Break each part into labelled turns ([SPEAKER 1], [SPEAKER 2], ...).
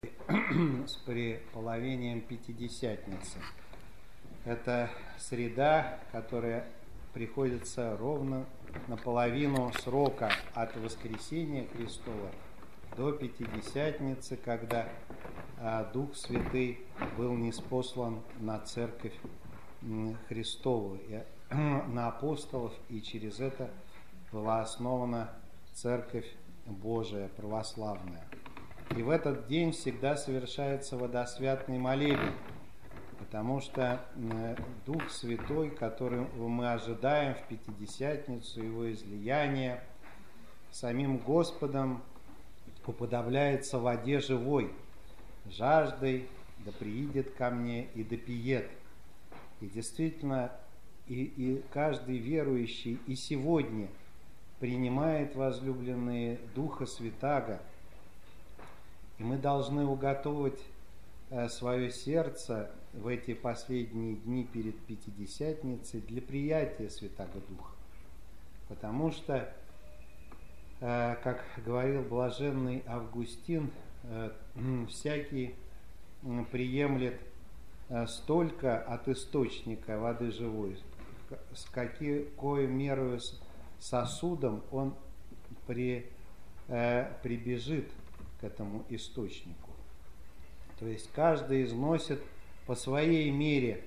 [SPEAKER 1] с преполовением Пятидесятницы. Это среда, которая приходится ровно наполовину срока от воскресения Христова до Пятидесятницы, когда Дух Святый был ниспослан на Церковь Христову, на апостолов, и через это была основана Церковь Божия, православная. И в этот день всегда совершается водосвятный молебен, потому что Дух Святой, который мы ожидаем в Пятидесятницу, его излияние, самим Господом уподобляется воде живой, жаждой, да приидет ко мне и допиет. И действительно, и каждый верующий и сегодня принимает, возлюбленные, Духа Святаго. И мы должны уготовить свое сердце в эти последние дни перед Пятидесятницей для приятия Святаго Духа. Потому что, как говорил блаженный Августин, всякий приемлет столько от источника воды живой, с какой мерою сосудом он прибежит к этому источнику. То есть каждый износит по своей мере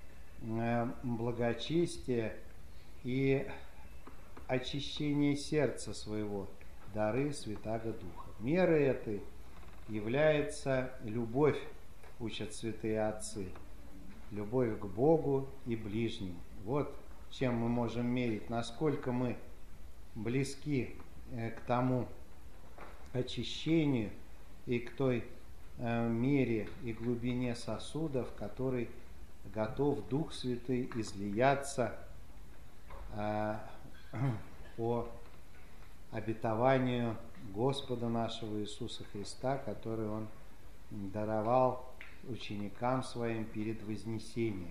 [SPEAKER 1] благочестие и очищение сердца своего, дары Святаго Духа. Мерой этой является любовь, учат святые отцы, любовь к Богу и ближним. Вот чем мы можем мерить, насколько мы близки к тому очищению и к той мере и глубине сосудов, в которой готов Дух Святый излияться по обетованию Господа нашего Иисуса Христа, который Он даровал ученикам Своим перед Вознесением.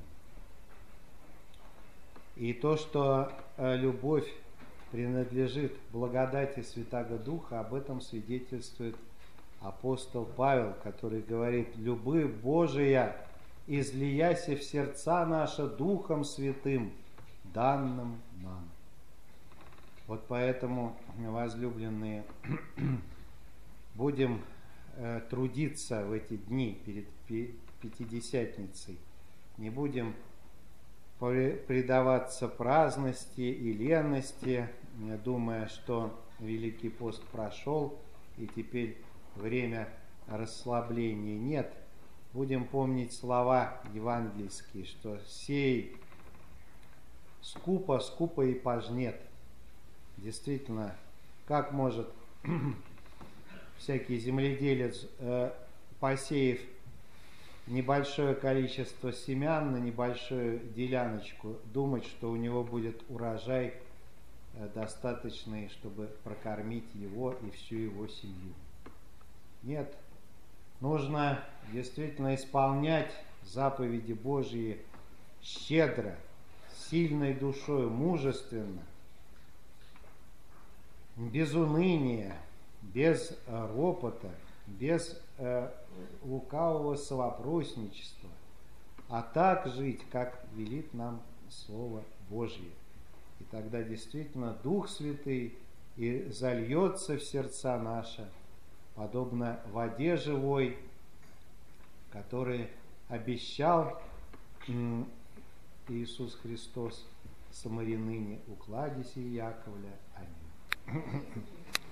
[SPEAKER 1] И то, что любовь принадлежит благодати Святаго Духа, об этом свидетельствует апостол Павел, который говорит: «Любовь Божия излияся в сердца наши Духом Святым, данным нам». Вот поэтому, возлюбленные, будем трудиться в эти дни перед Пятидесятницей, не будем предаваться праздности и ленности, думая, что Великий пост прошел и теперь время расслабления. Нет, будем помнить слова евангельские, что сей скупо и пожнет. Действительно, как может всякий земледелец, посеяв небольшое количество семян на небольшую деляночку, думать, что у него будет урожай достаточный, чтобы прокормить его и всю его семью? Нет, нужно действительно исполнять заповеди Божьи щедро, сильной душой, мужественно, без уныния, без ропота, без лукавого совопросничества, а так жить, как велит нам Слово Божье. И тогда действительно Дух Святый и зальется в сердца наши, подобно воде живой, который обещал Иисус Христос самарянине: «Укладися, Яковля». Аминь.